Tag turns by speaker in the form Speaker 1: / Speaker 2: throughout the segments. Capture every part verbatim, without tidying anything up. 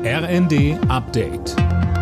Speaker 1: R N D Update.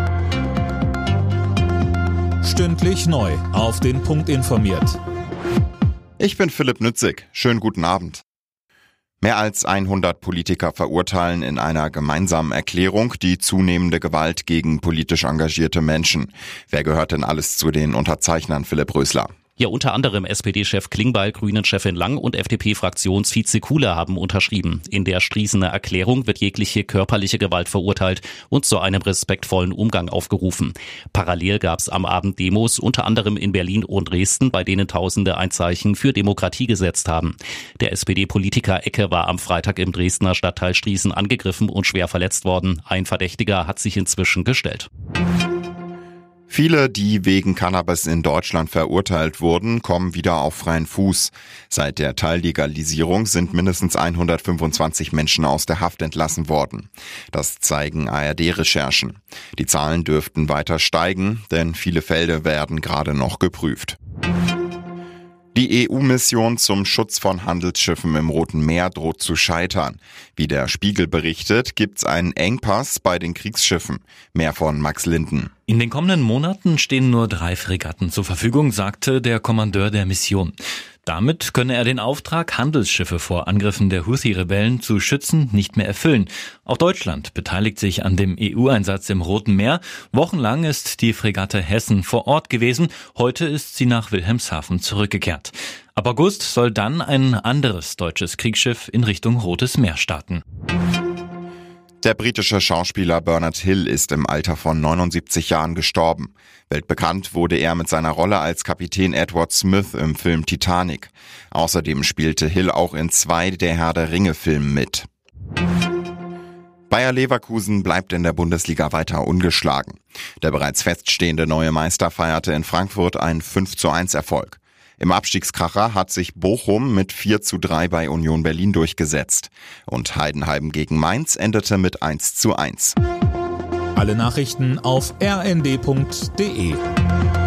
Speaker 1: Stündlich neu auf den Punkt informiert.
Speaker 2: Ich bin Philipp Nützig. Schönen guten Abend. Mehr als hundert Politiker verurteilen in einer gemeinsamen Erklärung die zunehmende Gewalt gegen politisch engagierte Menschen. Wer gehört denn alles zu den Unterzeichnern, Philipp Rösler?
Speaker 3: Ja, unter anderem S P D-Chef Klingbeil, Grünen-Chefin Lang und F D P-Fraktionsvize Kuhle haben unterschrieben. In der Strießener Erklärung wird jegliche körperliche Gewalt verurteilt und zu einem respektvollen Umgang aufgerufen. Parallel gab es am Abend Demos, unter anderem in Berlin und Dresden, bei denen Tausende ein Zeichen für Demokratie gesetzt haben. Der S P D-Politiker Ecke war am Freitag im Dresdner Stadtteil Strießen angegriffen und schwer verletzt worden. Ein Verdächtiger hat sich inzwischen gestellt.
Speaker 2: Viele, die wegen Cannabis in Deutschland verurteilt wurden, kommen wieder auf freien Fuß. Seit der Teillegalisierung sind mindestens hundertfünfundzwanzig Menschen aus der Haft entlassen worden. Das zeigen A R D-Recherchen. Die Zahlen dürften weiter steigen, denn viele Fälle werden gerade noch geprüft. Die E U-Mission zum Schutz von Handelsschiffen im Roten Meer droht zu scheitern. Wie der Spiegel berichtet, gibt's einen Engpass bei den Kriegsschiffen. Mehr von Max Linden.
Speaker 4: In den kommenden Monaten stehen nur drei Fregatten zur Verfügung, sagte der Kommandeur der Mission. Damit könne er den Auftrag, Handelsschiffe vor Angriffen der Houthi-Rebellen zu schützen, nicht mehr erfüllen. Auch Deutschland beteiligt sich an dem E U-Einsatz im Roten Meer. Wochenlang ist die Fregatte Hessen vor Ort gewesen. Heute ist sie nach Wilhelmshaven zurückgekehrt. Ab August soll dann ein anderes deutsches Kriegsschiff in Richtung Rotes Meer starten.
Speaker 2: Der britische Schauspieler Bernard Hill ist im Alter von neunundsiebzig Jahren gestorben. Weltbekannt wurde er mit seiner Rolle als Kapitän Edward Smith im Film Titanic. Außerdem spielte Hill auch in zwei der Herr der Ringe-Filmen mit. Bayer Leverkusen bleibt in der Bundesliga weiter ungeschlagen. Der bereits feststehende neue Meister feierte in Frankfurt einen fünf zu eins Erfolg. Im Abstiegskracher hat sich Bochum mit vier zu drei bei Union Berlin durchgesetzt. Und Heidenheim gegen Mainz endete mit eins zu eins.
Speaker 1: Alle Nachrichten auf r n d punkt d e.